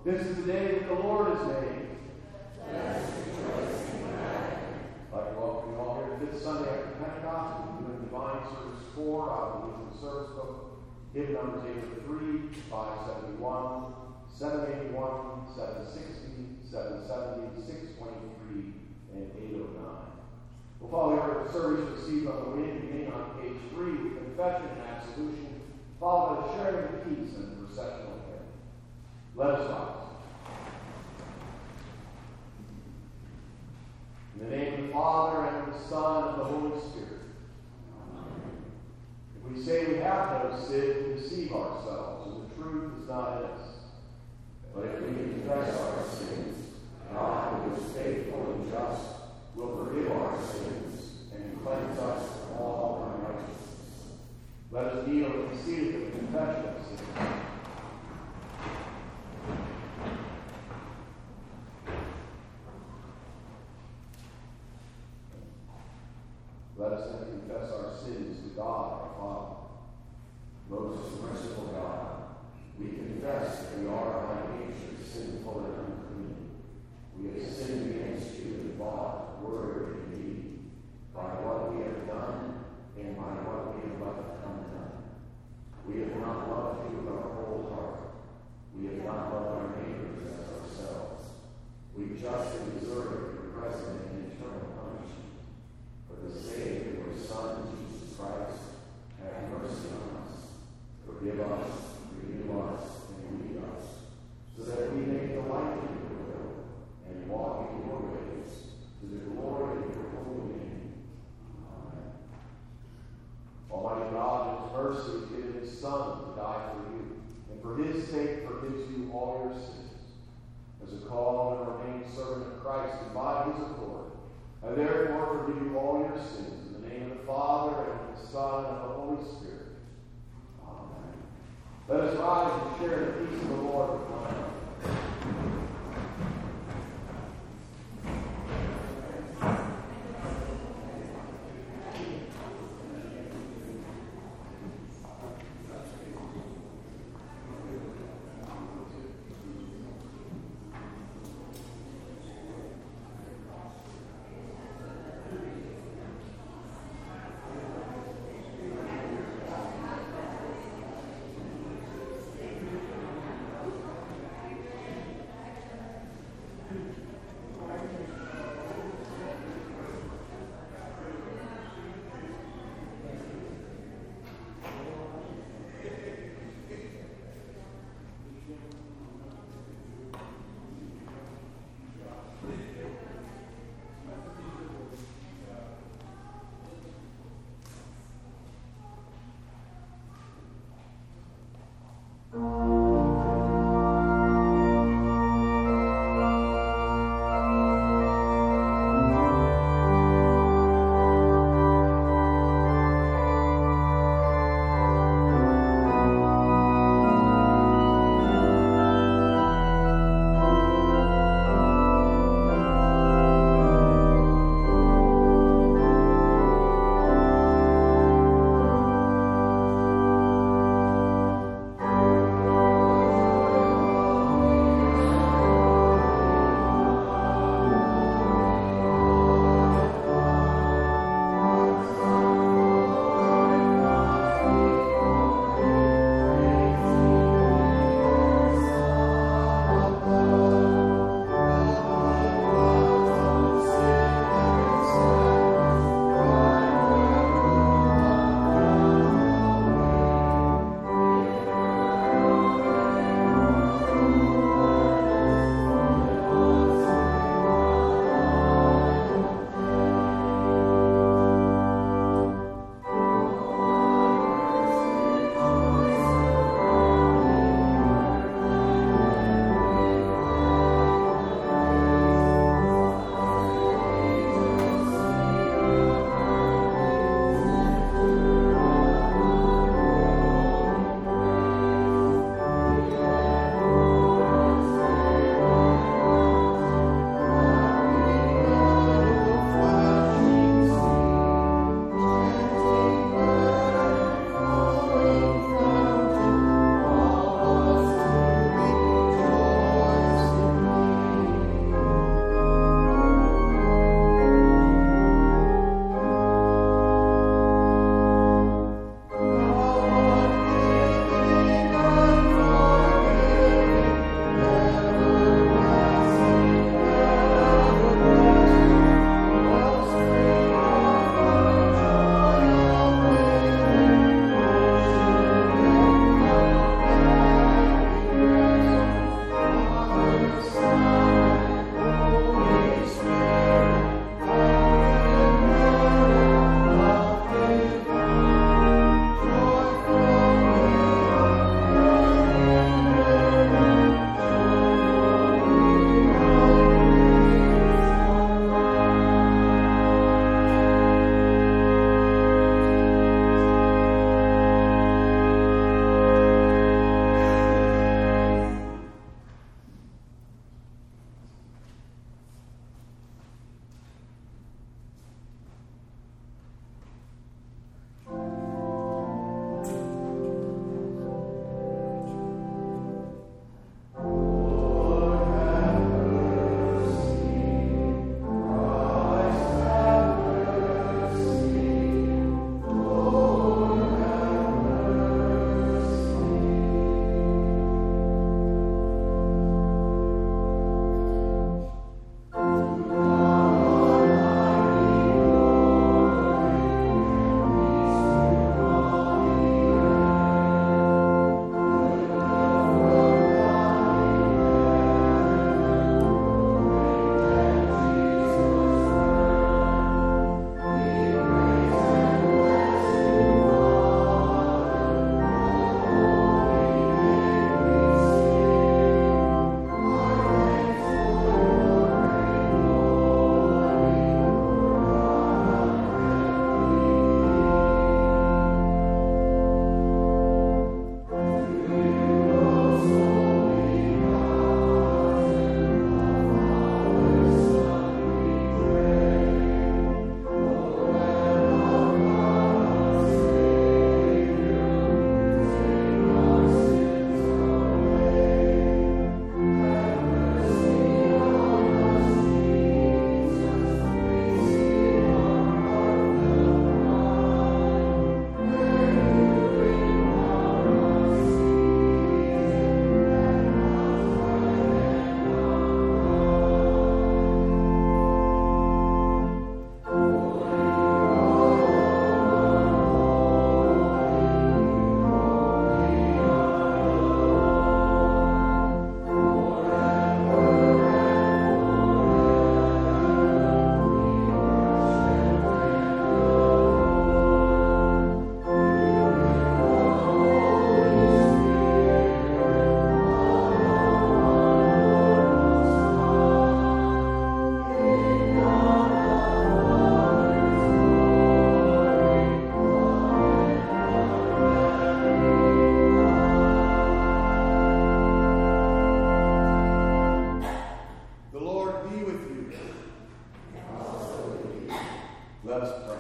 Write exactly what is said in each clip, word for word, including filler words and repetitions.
This is the day that the Lord has made. Let us rejoice and be glad. I'd like to welcome you all here to Fifth Sunday after Pentecost. We're doing Divine Service four out of the Lutheran Service Book. Hymn numbers eight oh three, five seventy-one, seven eighty-one, seven sixty, seven seventy, six twenty-three, and eight oh nine. We'll follow our service received on the wind, beginning on page three with confession and absolution, followed by the sharing of the keys and the processional hymn. Let us rise. In the name of the Father, and of the Son, and of the Holy Spirit. Amen. If we say we have no sin, we deceive ourselves, and the truth is not in us. But if we confess our sins, God, who is faithful and just, will forgive our sins and cleanse us from all unrighteousness. Let us kneel and be seated in the confession of sins. Let us then confess our sins to God our Father. Most merciful God, we confess that we are by nature sinful and unclean. We have sinned against you in thought, word, and deed, by what we have done and by what we have left undone. We have not loved you with our whole heart. We have not loved our neighbors as ourselves. We justly deserve your present and eternal punishment. For the sake of your Son, Jesus Christ, have mercy on us. Forgive us, renew us, and lead us, so that we may delight in your will and walk in your ways, to the glory of your holy name. Amen. Almighty God, in his mercy, gave his Son to die for you, and for his sake forgives you all your sins. As a called and ordained servant of Christ, and by his authority, I therefore forgive you all your sins, in the name of the Father, and of the Son, and of the Holy Spirit. Amen. Let us rise and share the peace of the Lord with one another. pray.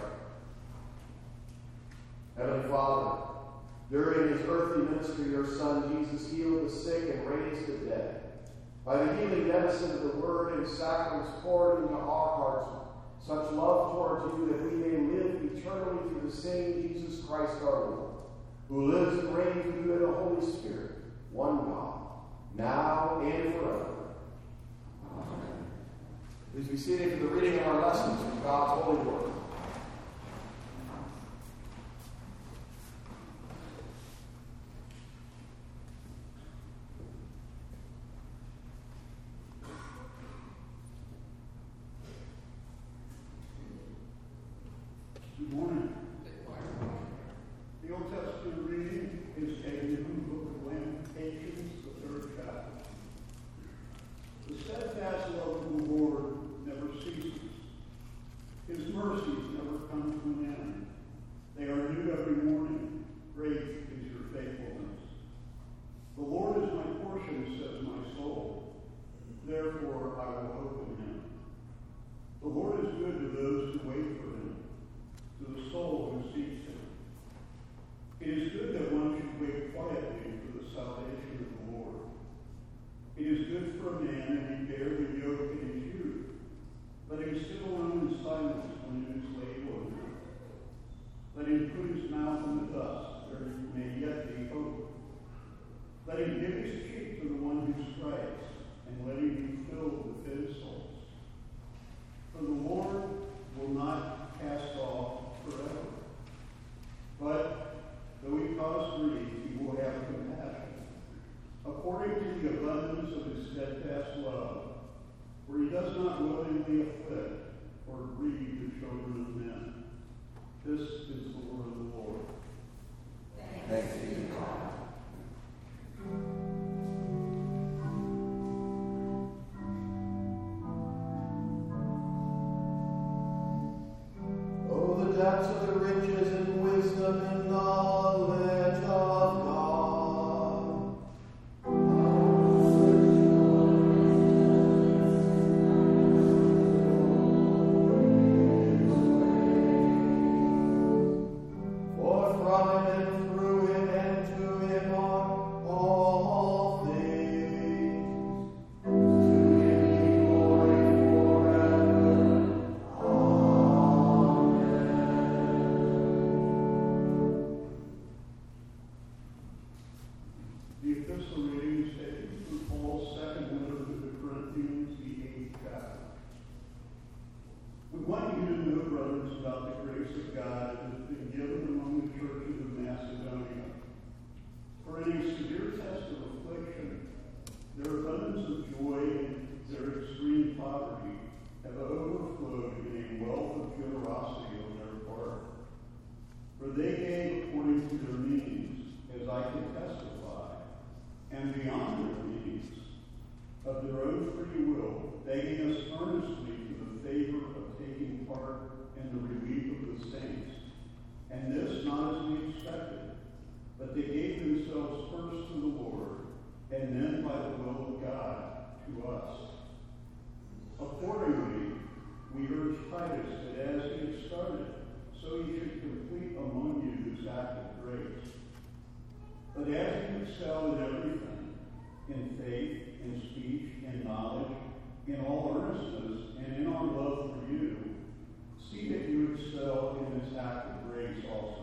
Heavenly Father, during his earthly ministry, your Son Jesus healed the sick and raised the dead. By the healing medicine of the Word and sacraments poured into our hearts, such love towards you that we may live eternally through the same Jesus Christ our Lord, who lives and reigns with you in the Holy Spirit, one God, now and forever. Amen. Please be seated for the reading of our lessons from God's holy word. Good morning. The Old Testament reading is taken from the book of Lamentations, the third chapter. The steadfast love of the Lord never ceases. His mercies never come to an end. They are new every morning. Great is your faithfulness. The Lord is my portion, says my soul. Therefore I will hope in him. The Lord is good to those who wait for him, to the soul who seeks him. It is good that one should wait quietly for the salvation of the Lord. It is good for a man that he bear the yoke in his youth. Let him sit alone in silence when it is laid on him. Let him put his mouth in the dust, there may yet be hope. Let him give his cheek to the one who strikes, and let him be filled with insults. For the Lord will not cast off forever. But though he cause grief, he will have compassion, according to the abundance of his steadfast love, for he does not willingly afflict or grieve the children of men. This is the word of the Lord. Thanks be to God. Oh, the depths of the riches and wisdom and knowledge of God. For from him and through him and to him are all things. To him be glory forever. Amen. The epistle reading is taken from Paul's second letter to the Corinthians, the eighth chapter. We want you to know, brothers, about the grace of God that has been given among the churches of Macedonia. For in a severe test of affliction, their abundance of joy and their extreme poverty have overflowed in a wealth of generosity on their part. For they gave according to their means, as I can testify, and beyond their means, of their own free will, begging us earnestly to the favor of taking part in the relief of the saints. And this not as we expected, but they gave themselves first to the Lord, and then by the will of God to us. Accordingly, we urge Titus that as he had started, so he should complete among you this act of grace. But as you excel in everything, in faith, in speech, in knowledge, in all earnestness, and in our love for you, see that you excel in this act of grace also.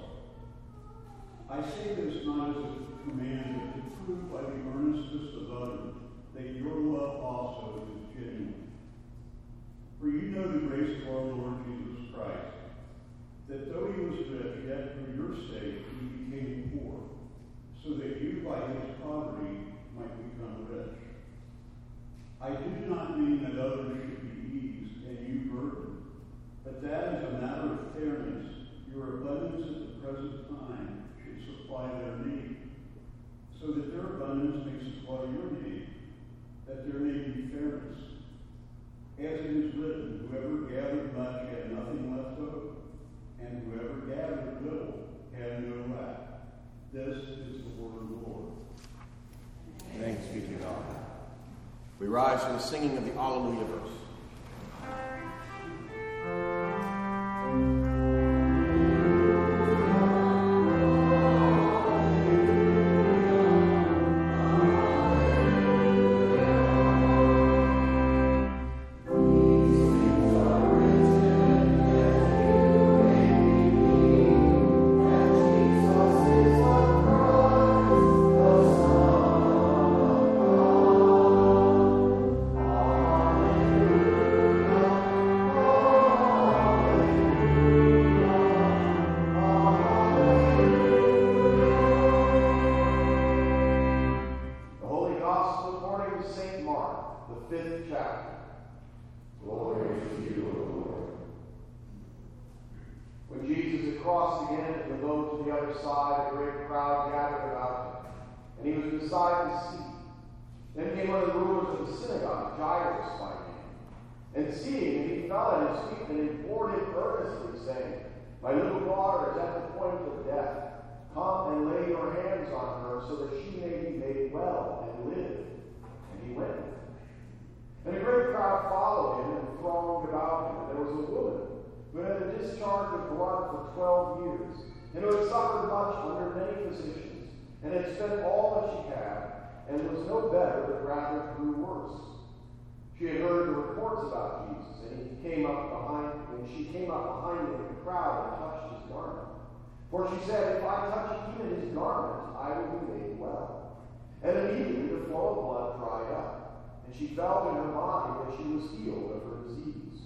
I say this not as a command, but to prove by the earnestness of others that your love also is genuine. For you know the grace of our Lord Jesus Christ, that though he was rich, yet for your sake he became poor, so that you by his poverty might become rich. I do not mean that others should be eased and you burdened, but that as a matter of fairness, your abundance at the present time should supply their need, so that their abundance may supply your need, that there may be fairness. As it is written, whoever gathered much had nothing left over, and whoever gathered little had no lack. This is the word of the Lord. Thanks be to God. We rise for the singing of the Alleluia verse. crossed again to the boat to the other side, a great crowd gathered about him, and he was beside the sea. Then came one of the rulers of the synagogue, Jairus by name, and seeing him, he fell at his feet and implored him earnestly, saying, My little daughter is at the point of death. Come and lay your hands on her, so that she may be made well and live. And he went. And a great crowd followed him and thronged about him. And there was a woman who had a discharge of blood for twelve years, and who had suffered much under many physicians, and had spent all that she had, and was no better, but rather grew worse. She had heard the reports about Jesus, and he came up behind, and she came up behind him in the crowd and touched his garment. For she said, If I touch even his garment, I will be made well. And immediately the flow of blood dried up, and she felt in her mind that she was healed of her disease.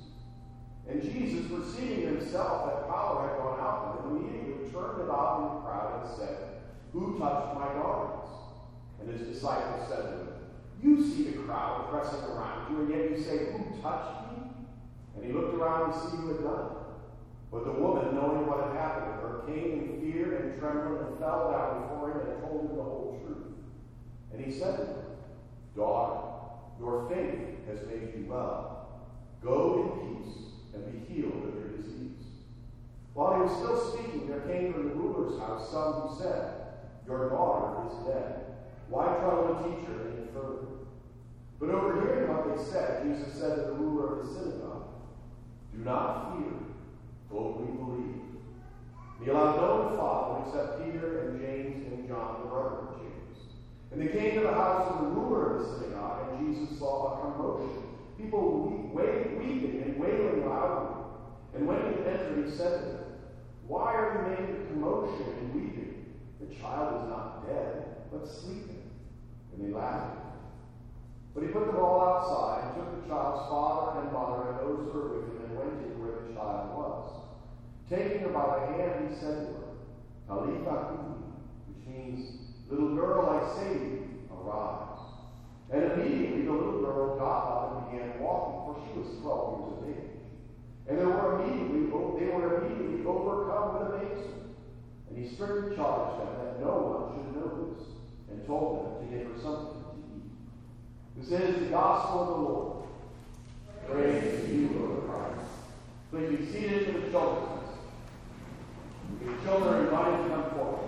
And Jesus, perceiving himself that power had gone out from him, immediately turned about in the crowd and said, Who touched my garments? And his disciples said to him, You see the crowd pressing around you, and yet you say, Who touched me? And he looked around to see who had done it. But the woman, knowing what had happened to her, came in fear and trembling and fell down before him and told him the whole truth. And he said to her, Daughter, your faith has made you well. Go in peace and be healed of your disease. While he was still speaking, there came from the ruler's house some who said, Your daughter is dead. Why trouble the teacher any further? But overhearing what they said, Jesus said to the ruler of the synagogue, Do not fear, only believe. He allowed no one to follow except Peter and James and John, the brother of James. And they came to the house of the ruler of the synagogue, and Jesus saw a commotion, people weep, weep, weeping and wailing loudly. And when he entered, he said to them, Why are you making a commotion and weeping? The child is not dead, but sleeping. And they laughed at him. But he put them all outside, and took the child's father and mother and those who were with him, and went in where the child was. Taking her by the hand, he said to her, Talitha cumi, which means, Little girl, I say to you, arise. And immediately the little girl got up and began walking, for she was twelve years of age. And they were immediately, they were immediately overcome with amazement. And he strictly charged them that no one should know this, and told them to give her something to eat. This is the gospel of the Lord. Praise to you, Lord Christ. Please be seated for the children's message. The children are invited to come forward.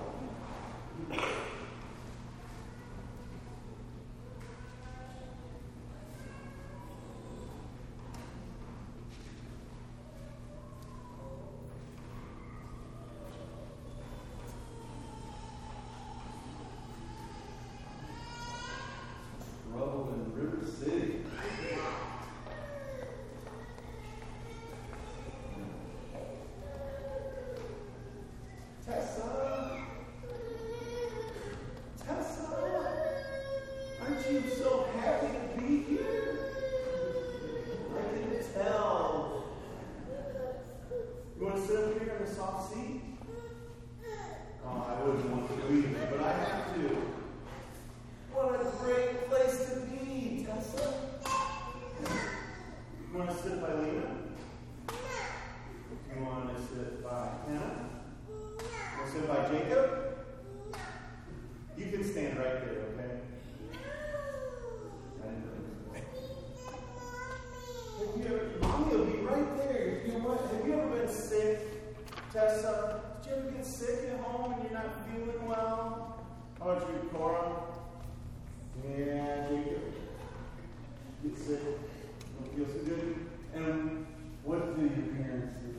Trouble in River City. Tessa? Tessa? Aren't you so happy to be here? I can tell. You want to sit up here in the soft seat? Oh, I wouldn't want to leave, but I have to. What a great place to be, Tessa. You want to sit by Lena? You want to sit by Hannah? You want to sit by Jacob? You can stand right there, okay? I didn't think so. Have you ever, Mommy will be right there. You know what? Have you ever been sick, Tessa? Did you ever get sick at home and you're not feeling well? How about you, Cora? Yeah, Jacob. Get sick. Don't feel so good. And what do your parents do?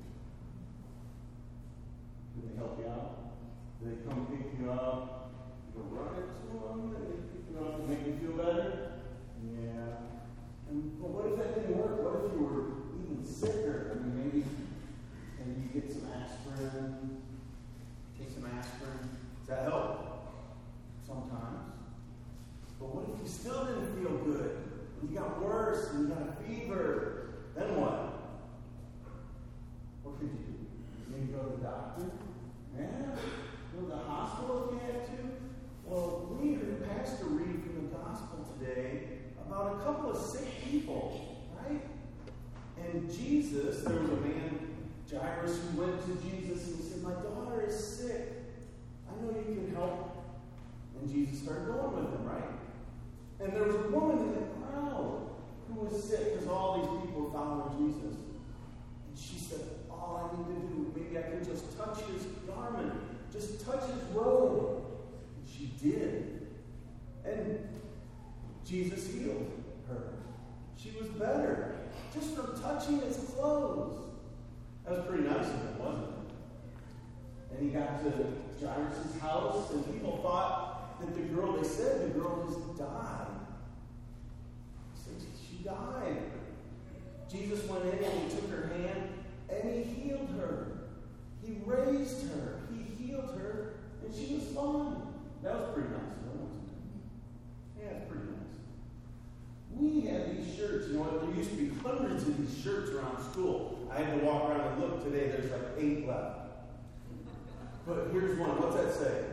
Do they help you out? Do they come pick you up? You go run it to them? And they pick you up to make you feel better? Yeah. And well, what if that didn't work? What if you were even sicker? I mean, maybe, maybe you get some aspirin. Take some aspirin. Does that help? Sometimes. But what if you still didn't feel good? And you got worse, and you got a fever? Then what? What could you do? Maybe go to the doctor? Yeah? Go to the hospital if you had to? Well, we heard Pastor read from the gospel today about a couple of sick people, right? And Jesus, there was a man, Jairus, who went to Jesus and his robe. And she did. And Jesus healed her. She was better just from touching his clothes. That was pretty nice of him, wasn't it? And he got to Jairus' house, and people thought that the girl, they said the girl just died. She died. Jesus went in and he took her hand and he healed her. He raised her. He healed her, and she was fine. That was pretty nice, wasn't it? Yeah, it's pretty nice. We had these shirts. You know what? There used to be hundreds of these shirts around school. I had to walk around and look today. There's like eight left. But here's one. What's that say?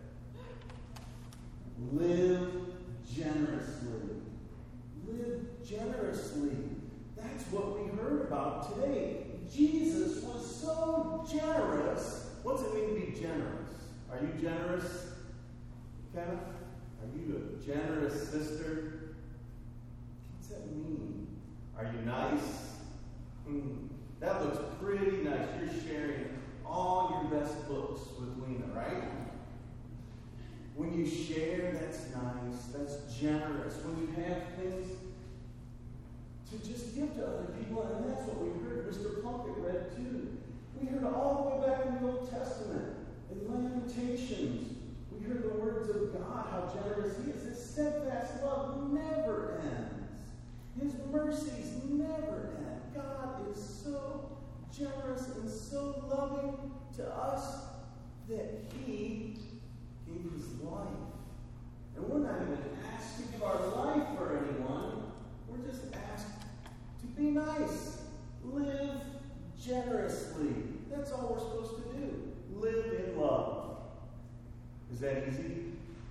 Live generously. Live generously. That's what we heard about today. Jesus was so generous. What's it mean to be generous? Are you generous, Kenneth? Are you a generous sister? What's that mean? Are you nice? Mm, that looks pretty nice. You're sharing all your best books with Lena, right? When you share, that's nice. That's generous. When you have things to just give to other people, and that's what we heard Mister Plunkett read too. We heard all the way back in the Old Testament, in Lamentations. We heard the words of God, how generous he is. His steadfast love never ends. His mercies never end. God is so generous and so loving to us that he gave his life. And we're not even asked to give our life for anyone. We're just asked to be nice. Live generously. That's all we're supposed to do. Live in love. Is that easy?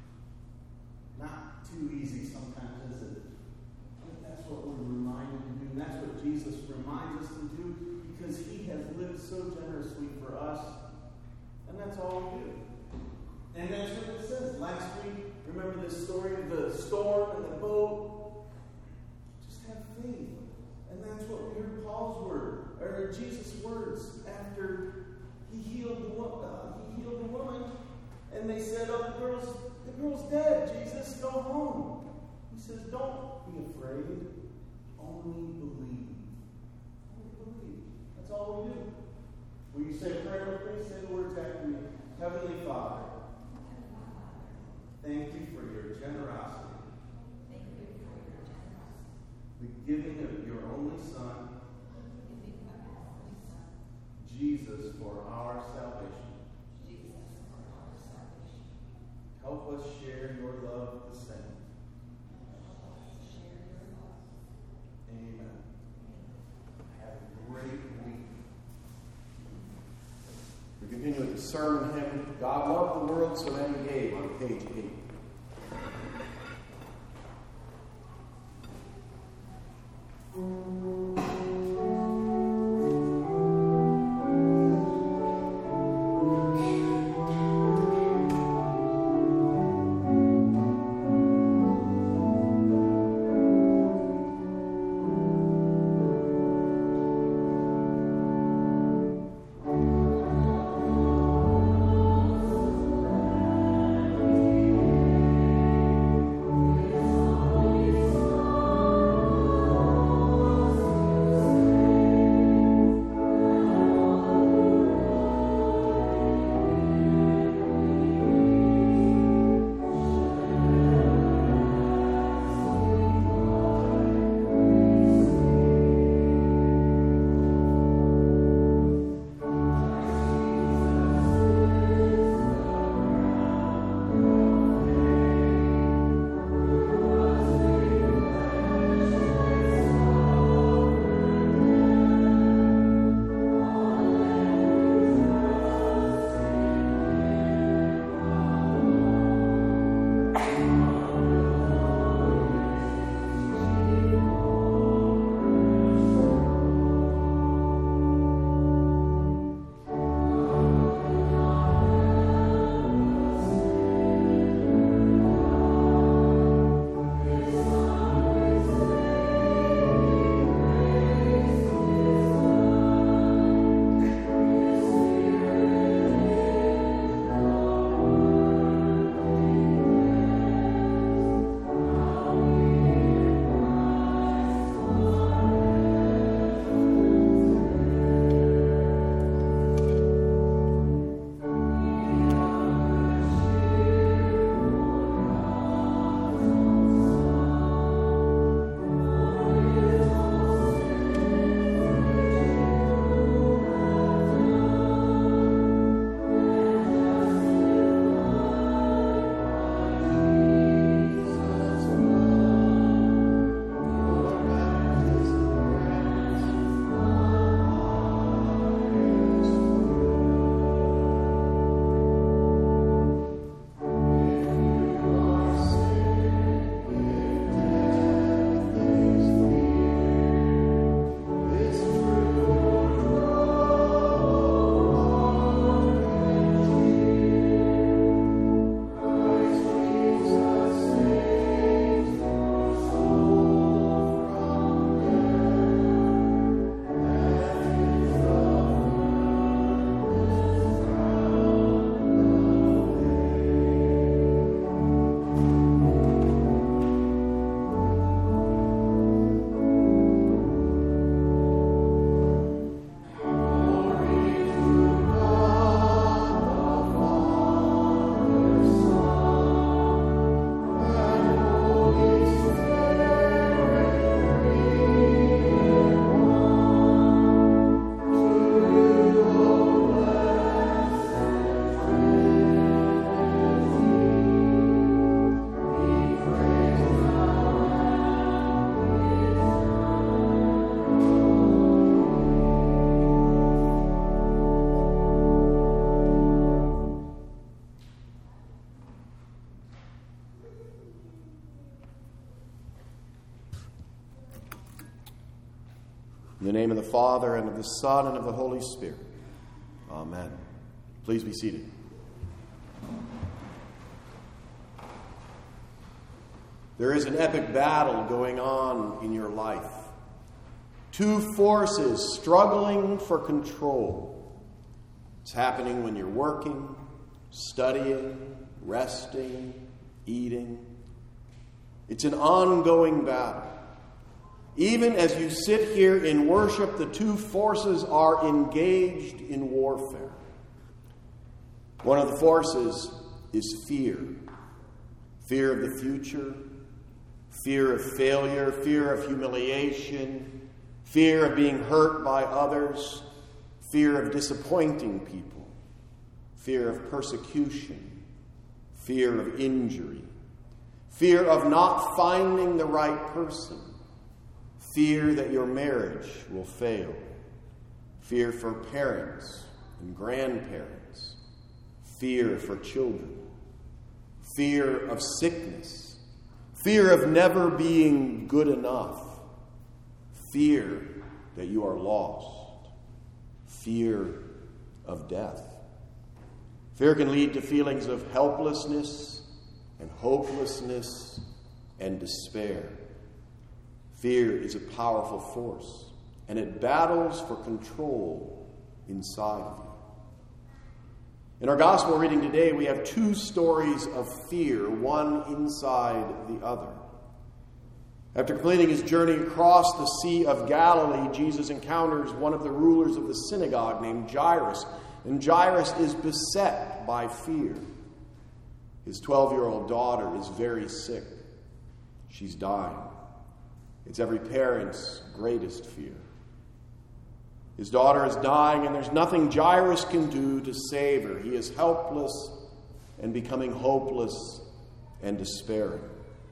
Not too easy sometimes, is it? But that's what we're reminded to do. And that's what Jesus reminds us to do, because he has lived so generously for us. And that's all we do. And that's what it says. Last week, remember this story of the storm and the boat? Just have faith. And that's what we heard Paul's word, or Jesus' words, after he healed the woman. Uh, he healed the woman, and they said, "Oh, the girl's the girl's dead. Jesus, go home." He says, "Don't be afraid. Only believe. Only believe." That's all we do. Will you say a prayer with me? Say the words after me. Heavenly Father, thank you for your generosity. The giving of your only Son, Jesus, for our salvation. Help us share your love the same. Amen. Have a great week. We continue with the sermon hymn, God Loved the World So That He Gave, on page eight. Thank you. In the name of the Father, and of the Son, and of the Holy Spirit. Amen. Please be seated. There is an epic battle going on in your life. Two forces struggling for control. It's happening when you're working, studying, resting, eating. It's an ongoing battle. Even as you sit here in worship, the two forces are engaged in warfare. One of the forces is fear. Fear of the future, fear of failure, fear of humiliation, fear of being hurt by others, fear of disappointing people, fear of persecution, fear of injury, fear of not finding the right person, fear that your marriage will fail, fear for parents and grandparents, fear for children, fear of sickness, fear of never being good enough, fear that you are lost, fear of death. Fear can lead to feelings of helplessness and hopelessness and despair. Fear is a powerful force, and it battles for control inside of you. In our gospel reading today, we have two stories of fear, one inside the other. After completing his journey across the Sea of Galilee, Jesus encounters one of the rulers of the synagogue named Jairus, and Jairus is beset by fear. His twelve-year-old daughter is very sick. She's dying. It's every parent's greatest fear. His daughter is dying, and there's nothing Jairus can do to save her. He is helpless and becoming hopeless and despairing.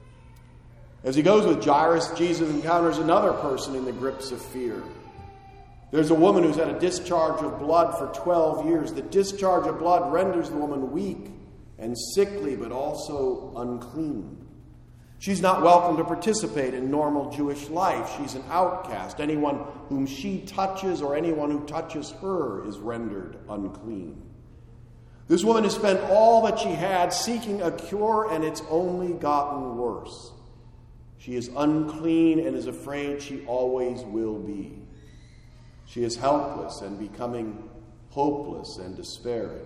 As he goes with Jairus, Jesus encounters another person in the grips of fear. There's a woman who's had a discharge of blood for twelve years. The discharge of blood renders the woman weak and sickly, but also unclean. She's not welcome to participate in normal Jewish life. She's an outcast. Anyone whom she touches or anyone who touches her is rendered unclean. This woman has spent all that she had seeking a cure, and it's only gotten worse. She is unclean and is afraid she always will be. She is helpless and becoming hopeless and despairing.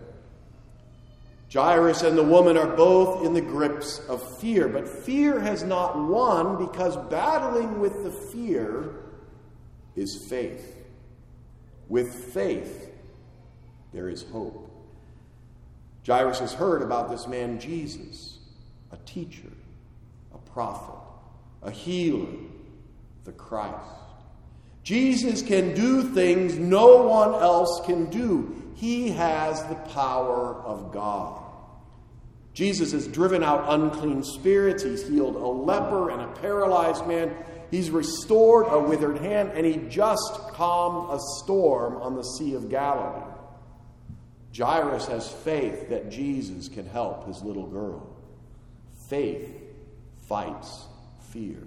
Jairus and the woman are both in the grips of fear, but fear has not won because battling with the fear is faith. With faith, there is hope. Jairus has heard about this man Jesus, a teacher, a prophet, a healer, the Christ. Jesus can do things no one else can do. He has the power of God. Jesus has driven out unclean spirits. He's healed a leper and a paralyzed man. He's restored a withered hand, and he just calmed a storm on the Sea of Galilee. Jairus has faith that Jesus can help his little girl. Faith fights fear.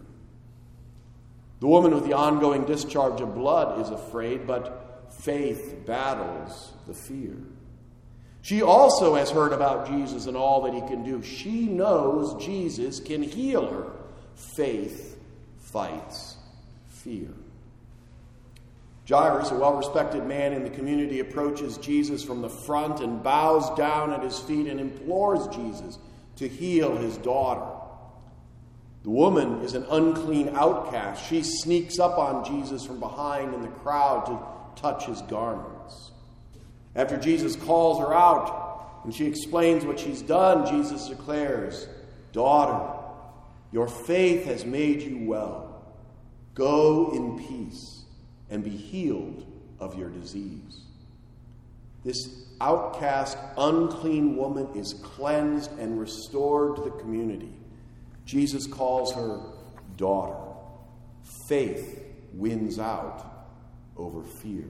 The woman with the ongoing discharge of blood is afraid, but faith battles the fear. She also has heard about Jesus and all that he can do. She knows Jesus can heal her. Faith fights fear. Jairus, a well-respected man in the community, approaches Jesus from the front and bows down at his feet and implores Jesus to heal his daughter. The woman is an unclean outcast. She sneaks up on Jesus from behind in the crowd to touch his garments. After Jesus calls her out and she explains what she's done, Jesus declares, "Daughter, your faith has made you well. Go in peace and be healed of your disease." This outcast, unclean woman is cleansed and restored to the community. Jesus calls her daughter. Faith wins out over fear.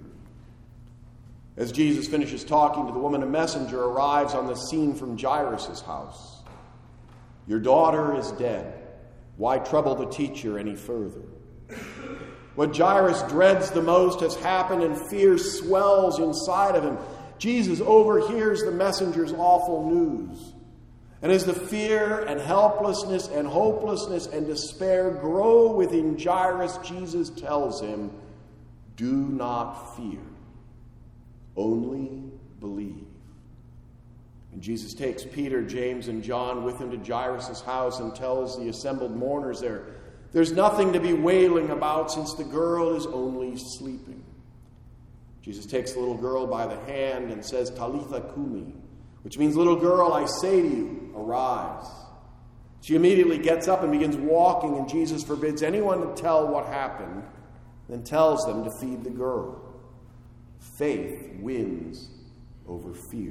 As Jesus finishes talking to the woman, a messenger arrives on the scene from Jairus' house. "Your daughter is dead. Why trouble the teacher any further?" What Jairus dreads the most has happened, and fear swells inside of him. Jesus overhears the messenger's awful news. And as the fear and helplessness and hopelessness and despair grow within Jairus, Jesus tells him, "Do not fear, only believe." And Jesus takes Peter, James, and John with him to Jairus' house and tells the assembled mourners there, "There's nothing to be wailing about, since the girl is only sleeping." Jesus takes the little girl by the hand and says, "Talitha kumi," which means, "Little girl, I say to you, arise." She immediately gets up and begins walking, and Jesus forbids anyone to tell what happened, then tells them to feed the girl. Faith wins over fear.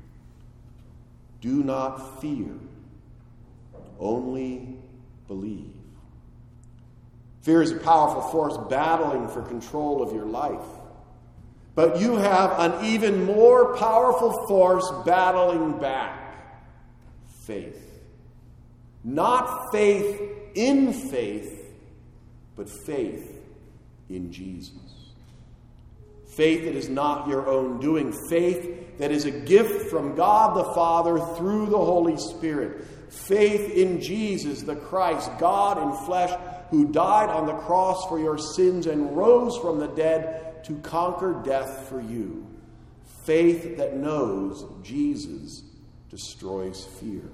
Do not fear, only believe. Fear is a powerful force battling for control of your life. But you have an even more powerful force battling back: faith. Not faith in faith, but faith in Jesus. Faith that is not your own doing. Faith that is a gift from God the Father through the Holy Spirit. Faith in Jesus, the Christ, God in flesh, who died on the cross for your sins and rose from the dead to conquer death for you. Faith that knows Jesus destroys fear.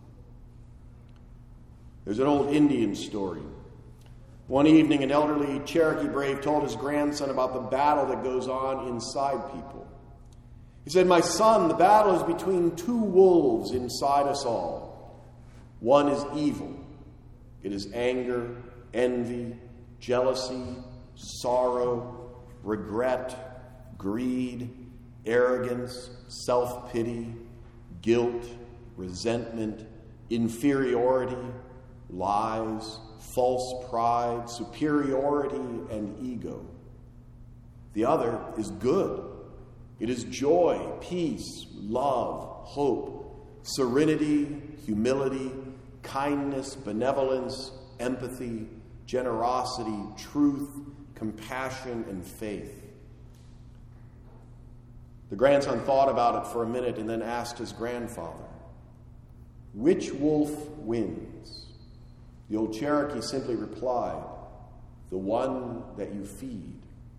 There's an old Indian story. One evening, an elderly Cherokee brave told his grandson about the battle that goes on inside people. He said, "My son, the battle is between two wolves inside us all. One is evil. It is anger, envy, jealousy, sorrow, regret, greed, arrogance, self-pity, guilt, resentment, inferiority, lies, false pride, superiority, and ego. The other is good. It is joy, peace, love, hope, serenity, humility, kindness, benevolence, empathy, generosity, truth, compassion, and faith." The grandson thought about it for a minute and then asked his grandfather, "Which wolf wins?" The old Cherokee simply replied, "The one that you feed."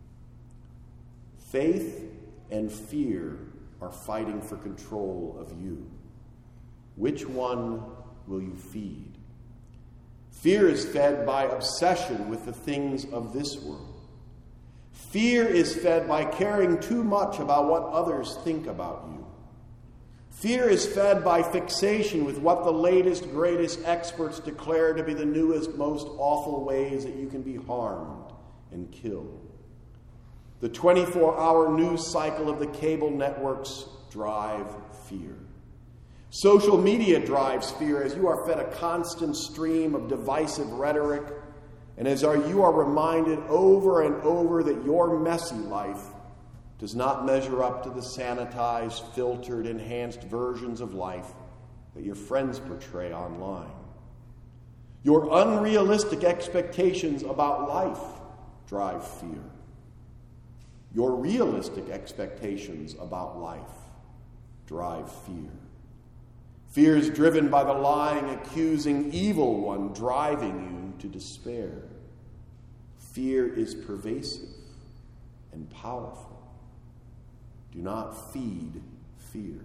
Faith and fear are fighting for control of you. Which one will you feed? Fear is fed by obsession with the things of this world. Fear is fed by caring too much about what others think about you. Fear is fed by fixation with what the latest, greatest experts declare to be the newest, most awful ways that you can be harmed and killed. The twenty-four hour news cycle of the cable networks drive fear. Social media drives fear as you are fed a constant stream of divisive rhetoric, and as are you are reminded over and over that your messy life does not measure up to the sanitized, filtered, enhanced versions of life that your friends portray online. Your unrealistic expectations about life drive fear. Your realistic expectations about life drive fear. Fear is driven by the lying, accusing, evil one driving you to despair. Fear is pervasive and powerful. Do not feed fear.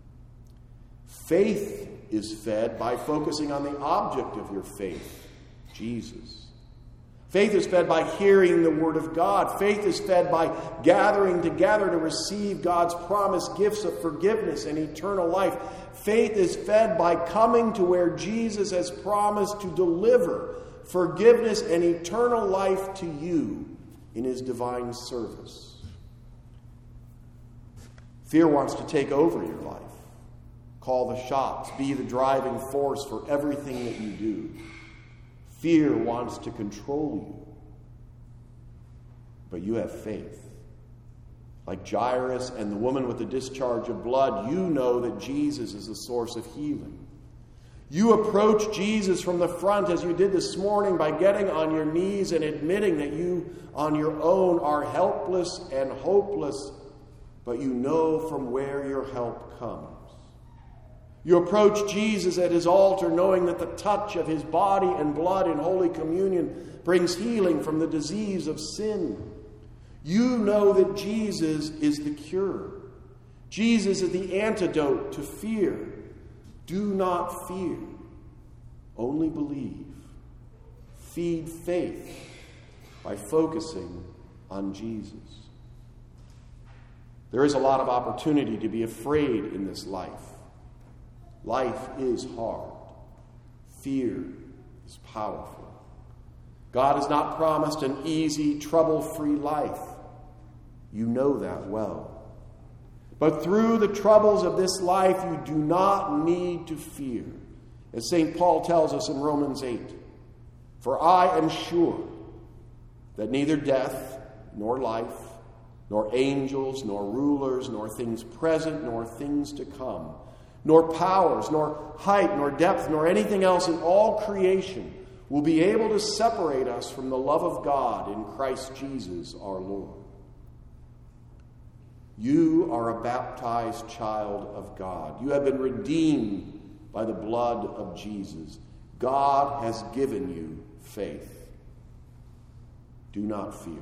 Faith is fed by focusing on the object of your faith, Jesus. Faith is fed by hearing the Word of God. Faith is fed by gathering together to receive God's promised gifts of forgiveness and eternal life. Faith is fed by coming to where Jesus has promised to deliver forgiveness and eternal life to you in his divine service. Fear wants to take over your life, call the shots, be the driving force for everything that you do. Fear wants to control you. But you have faith. Like Jairus and the woman with the discharge of blood, you know that Jesus is the source of healing. You approach Jesus from the front as you did this morning by getting on your knees and admitting that you on your own are helpless and hopeless, but you know from where your help comes. You approach Jesus at his altar knowing that the touch of his body and blood in Holy Communion brings healing from the disease of sin. You know that Jesus is the cure. Jesus is the antidote to fear. Do not fear, only believe. Feed faith by focusing on Jesus. There is a lot of opportunity to be afraid in this life. Life is hard. Fear is powerful. God has not promised an easy, trouble-free life. You know that well. But through the troubles of this life, you do not need to fear. As Saint Paul tells us in Romans eight, for I am sure that neither death, nor life, nor angels, nor rulers, nor things present, nor things to come, nor powers, nor height, nor depth, nor anything else in all creation will be able to separate us from the love of God in Christ Jesus our Lord. You are a baptized child of God. You have been redeemed by the blood of Jesus. God has given you faith. Do not fear.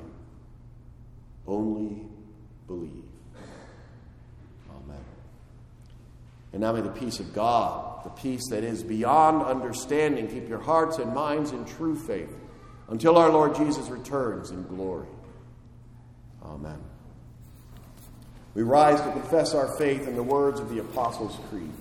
Only believe. Amen. And now may the peace of God, the peace that is beyond understanding, keep your hearts and minds in true faith until our Lord Jesus returns in glory. Amen. We rise to confess our faith in the words of the Apostles' Creed.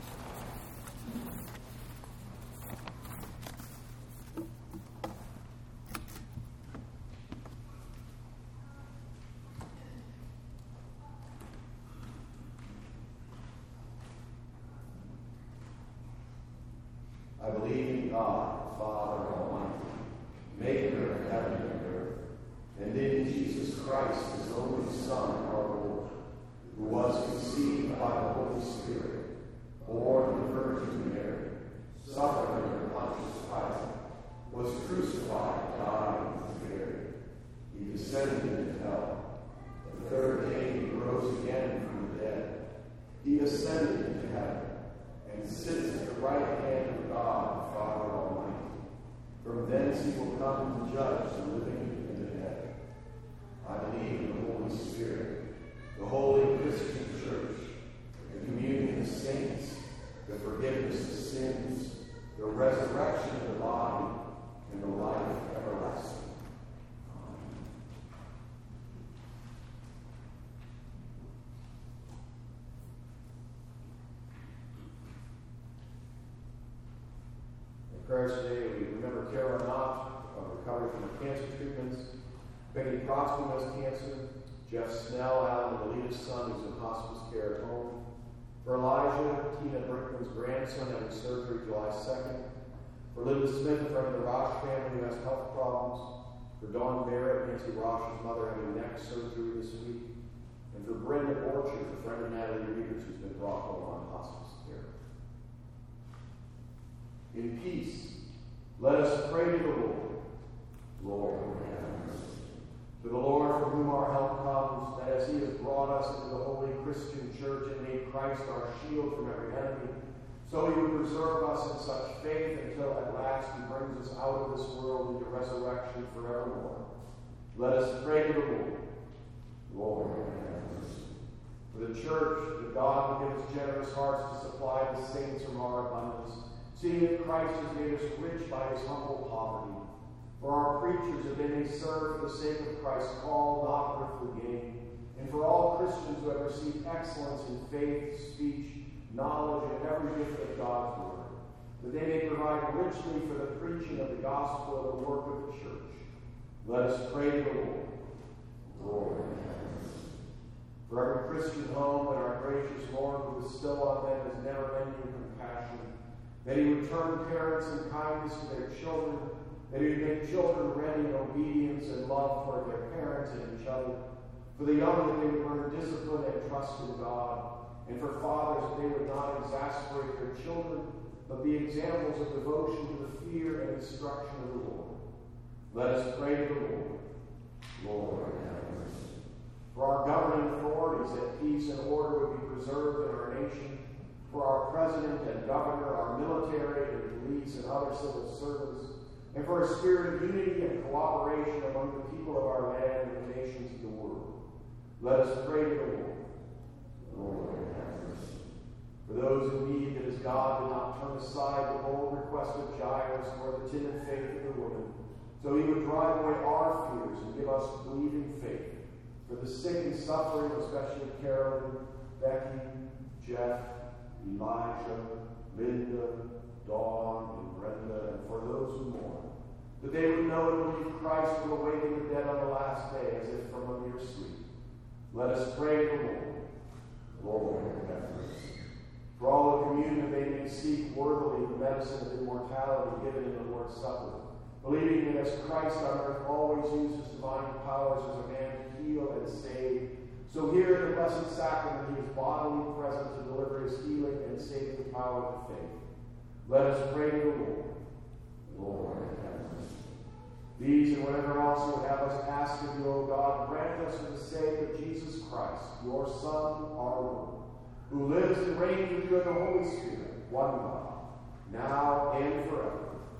I believe in God, Father Almighty, maker of heaven and earth, and in Jesus Christ, his only Son, our Lord, who was conceived by the Holy Spirit, born of the Virgin Mary, suffered under Pontius Pilate, was crucified, died, and buried. He descended into hell. The third day he rose again from the dead. He ascended into heaven and sits at the right hand of God, the Father Almighty. From thence he will come to judge the living and the dead. I believe in the Holy Spirit, the holy Christian church, the communion of saints, the forgiveness of sins, the resurrection of the body, and the life everlasting. Amen. In prayers today, we remember Carol Knott, of recovery from her cancer treatments, Betty Prosper has cancer, Jeff Snell, Alan and Alita's son, who's in hospice care at home. For Elijah, Tina Brickman's grandson, having surgery July second. For Linda Smith, a friend of the Rosh family who has health problems. For Dawn Barrett, Nancy Rosh's mother, having neck surgery this week. And for Brenda Orchard, a friend of Natalie Reeders, who's been brought home on hospice care. In peace, let us pray to the Lord. Lord, have mercy. To the Lord from whom our help comes, that as he has brought us into the holy Christian church and made Christ our shield from every enemy, so he will preserve us in such faith until at last he brings us out of this world into resurrection forevermore. Let us pray to the Lord. Lord, have mercy. For the church, that God will give us generous hearts to supply the saints from our abundance, seeing that Christ has made us rich by his humble poverty. For our preachers, that they may serve for the sake of Christ's call, not earthly gain. And for all Christians who have received excellence in faith, speech, knowledge, and every gift of God's word, that they may provide richly for the preaching of the gospel and the work of the church. Let us pray to the Lord. Lord, have mercy. For every Christian home that our gracious Lord will bestow on them his never-ending compassion, that he would turn parents in kindness to their children, that he would make children ready in obedience and love for their parents and each other. For the young, that they would learn discipline and trust in God. And for fathers, that they would not exasperate their children, but be examples of devotion to the fear and instruction of the Lord. Let us pray to the Lord. Lord, have mercy. For our governing authorities, that peace and order would be preserved in our nation, for our president and governor, our military and police and other civil servants, and for a spirit of unity and cooperation among the people of our land and the nations of the world. Let us pray to the Lord. Lord, have mercy. For those in need, that as God did not turn aside the bold request of Jairus or the timid faith of the woman, so he would drive away our fears and give us believing faith. For the sick and suffering, especially Carolyn, Becky, Jeff, Elijah, Linda, Dawn, and Brenda, and for those who mourn, that they would know and believe Christ will awaken the dead on the last day as if from a mere sleep. Let us pray to the Lord. Lord, have mercy. For all the communion, they may seek worthily the medicine of immortality given in the Lord's Supper, believing that as Christ on earth always uses divine powers as a man to heal and save, so here in the Blessed Sacrament he is bodily present to deliver his healing and saving power of faith. Let us pray to the Lord. Lord, have mercy. These and whatever else you would have us ask of you, O God, grant us for the sake of Jesus Christ, your Son, our Lord, who lives and reigns with you in the Holy Spirit, one God, now and forever.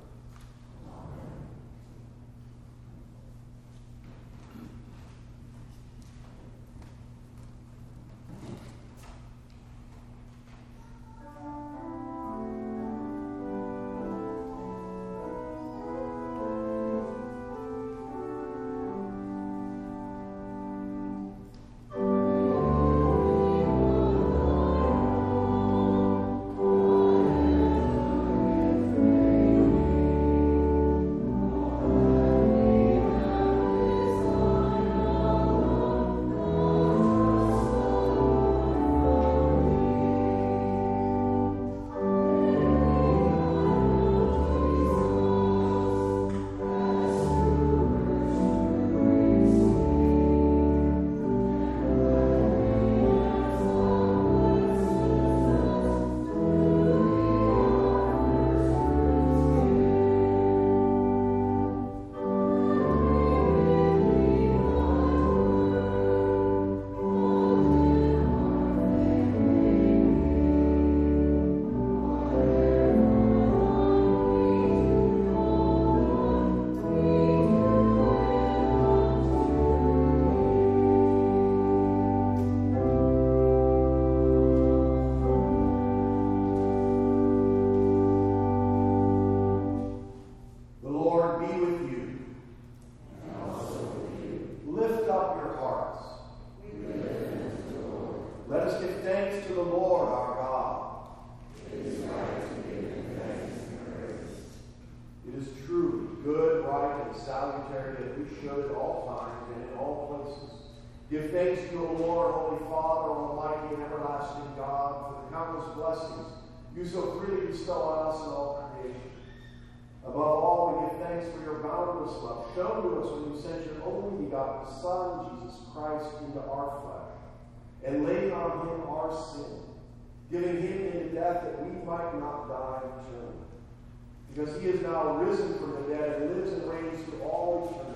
Give thanks to you, O Lord, Holy Father, Almighty and everlasting God, for the countless blessings you so freely bestow on us and all creation. Above all, we give thanks for your boundless love shown to us when you sent your only begotten Son, Jesus Christ, into our flesh, and laid on him our sin, giving him into death that we might not die eternally. Because he is now risen from the dead and lives and reigns through all eternity.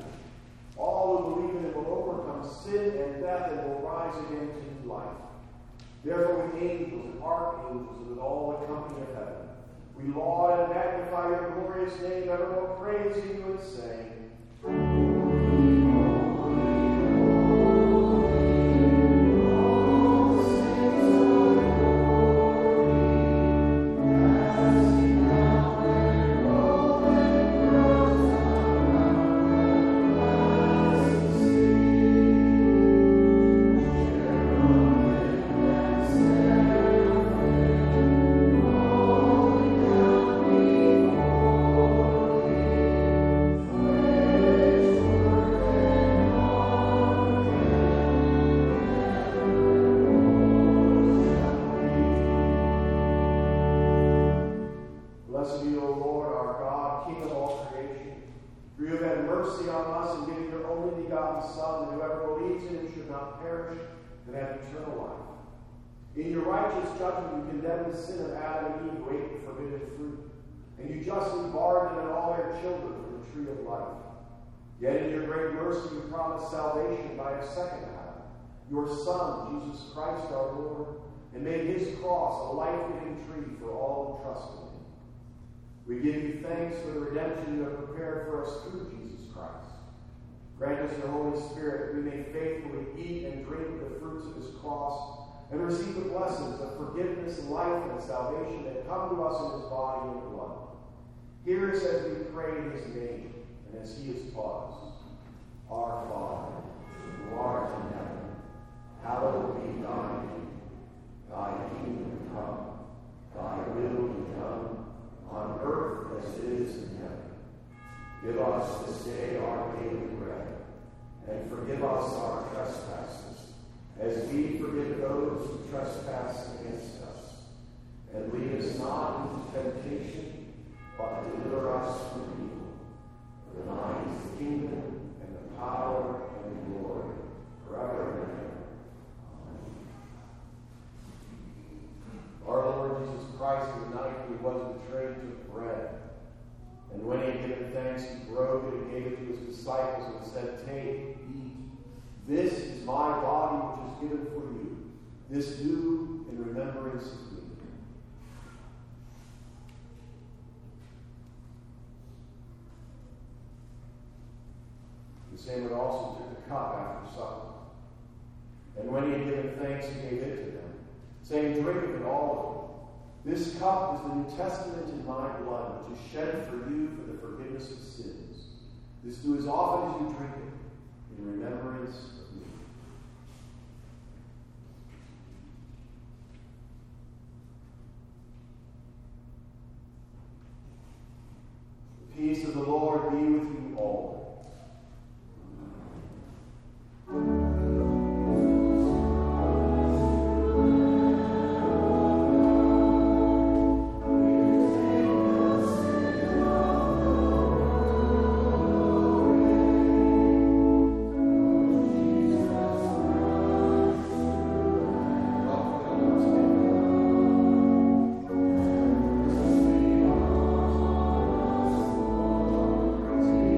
All who believe in him will overcome sin and death and will rise again to new life. Therefore, with angels and archangels and with all the company of heaven, we laud and magnify your glorious name, evermore praising you and saying, In your righteous judgment, you condemned the sin of Adam and Eve who ate the forbidden fruit, and you justly barred them and all their children from the tree of life. Yet in your great mercy, you promised salvation by a second Adam, your Son, Jesus Christ our Lord, and made his cross a life-giving tree for all who trust in him. We give you thanks for the redemption you have prepared for us through Jesus Christ. Grant us your Holy Spirit that we may faithfully eat and drink the fruits of his cross and receive the blessings of forgiveness, life, and salvation that come to us in his body and blood. Hear us as we pray in his name and as he has taught us. Our Father, who art in heaven, hallowed be thy name. Thy kingdom come, thy will be done, on earth as it is in heaven. Give us this day our daily bread, and forgive us our trespasses, as we forgive those who trespass against us. And lead us not into temptation, but deliver us from evil. For thine is the kingdom, and the power, and the glory, forever and ever. Our Lord Jesus Christ, in the night when he was betrayed, took bread. And when he had given thanks, he broke it and gave it to his disciples and said, "Take, eat. This is my body which is given for you. This do in remembrance of me." The same one also took the cup after supper. And when he had given thanks, he gave it to them, saying, "Drink of it, all of you. This cup is the New Testament in my blood, which is shed for you for the forgiveness of sins. This do as often as you drink it, in remembrance of me." The peace of the Lord be with you all. Praise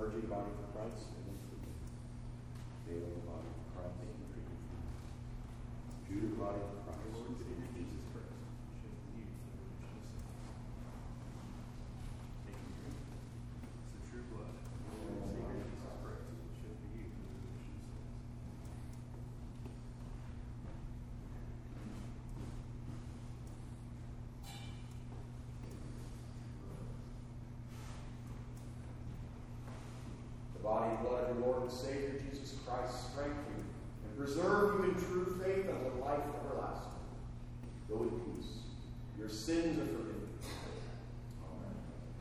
clergy of the body of Christ, they are the body of Christ. Jude, the body of Christ, Lord, Savior Jesus Christ. It's the true blood. Lord, Savior Jesus Christ. Should be you. The body and blood of your Lord and Savior Jesus Christ strengthen you and preserve you in true faith unto life everlasting. Go in peace. Your sins are forgiven. Amen.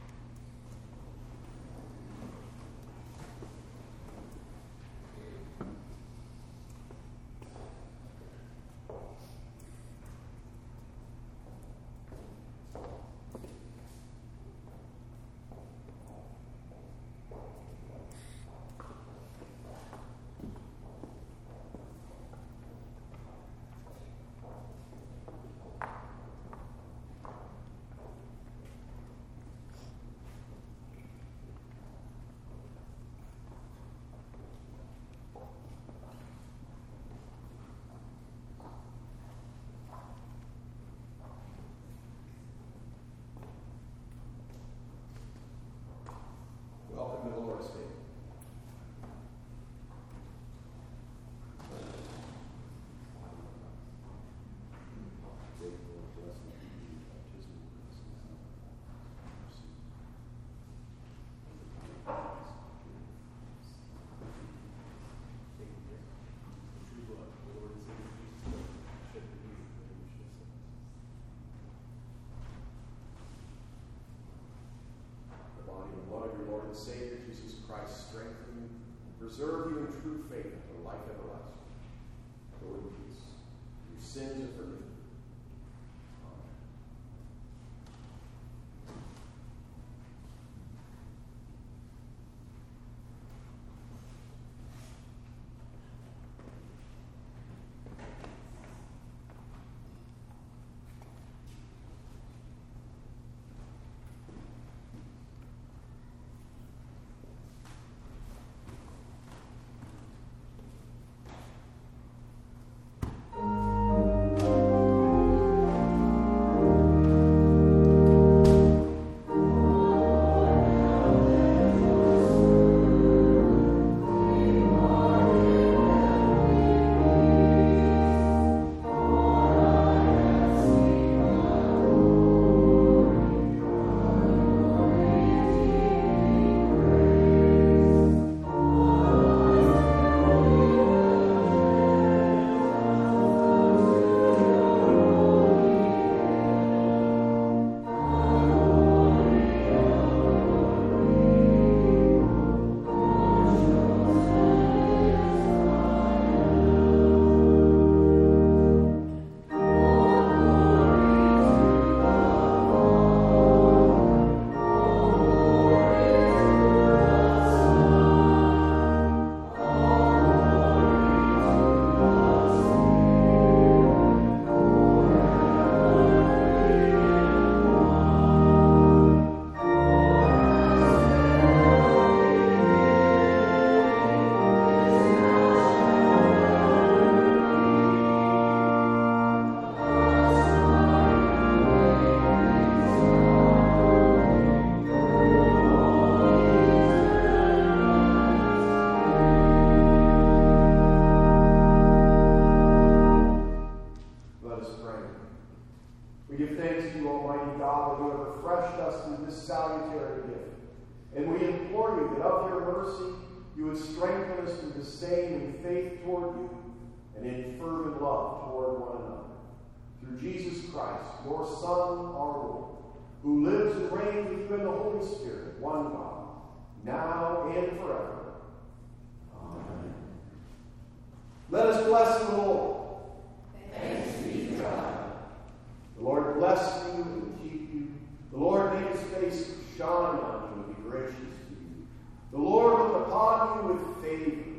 Welcome to the Lord's table. Savior Jesus Christ strengthen you, preserve you in true faith unto life everlasting. Go in peace. Your sins are forgiven. Amen. Let us bless the Lord. Thanks be to God. The Lord bless you and keep you. The Lord make his face shine on you and be gracious to you. The Lord look upon you with favor